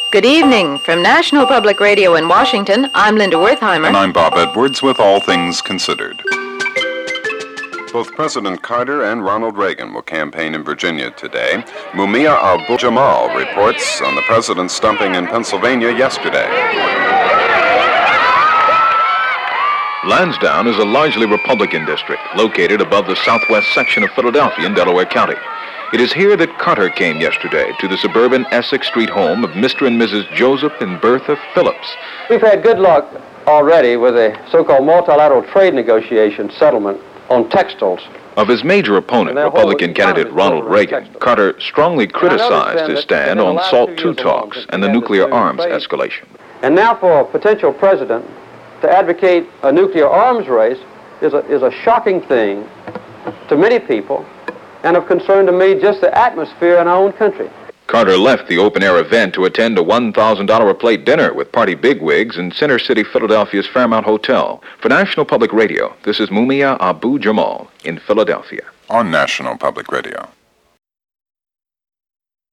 Good evening. From National Public Radio in Washington, I'm Linda Wertheimer. And I'm Bob Edwards with All Things Considered. Both President Carter and Ronald Reagan will campaign in Virginia today. Mumia Abu-Jamal reports on the president's stumping in Pennsylvania yesterday. Lansdowne is a largely Republican district located above the southwest section of Philadelphia in Delaware County. It is here that Carter came yesterday to the suburban Essex Street home of Mr. and Mrs. Joseph and Bertha Phillips. We've had good luck already with a so-called multilateral trade negotiation settlement on textiles. Of his major opponent, Republican candidate Ronald Reagan, Carter strongly criticized his stand on SALT II talks and the nuclear arms escalation. And now for a potential president to advocate a nuclear arms race is a shocking thing to many people, and of concern to me just the atmosphere in our own country. Carter left the open-air event to attend a $1,000 a plate dinner with party bigwigs in Center City, Philadelphia's Fairmount Hotel. For National Public Radio, this is Mumia Abu-Jamal in Philadelphia. On National Public Radio.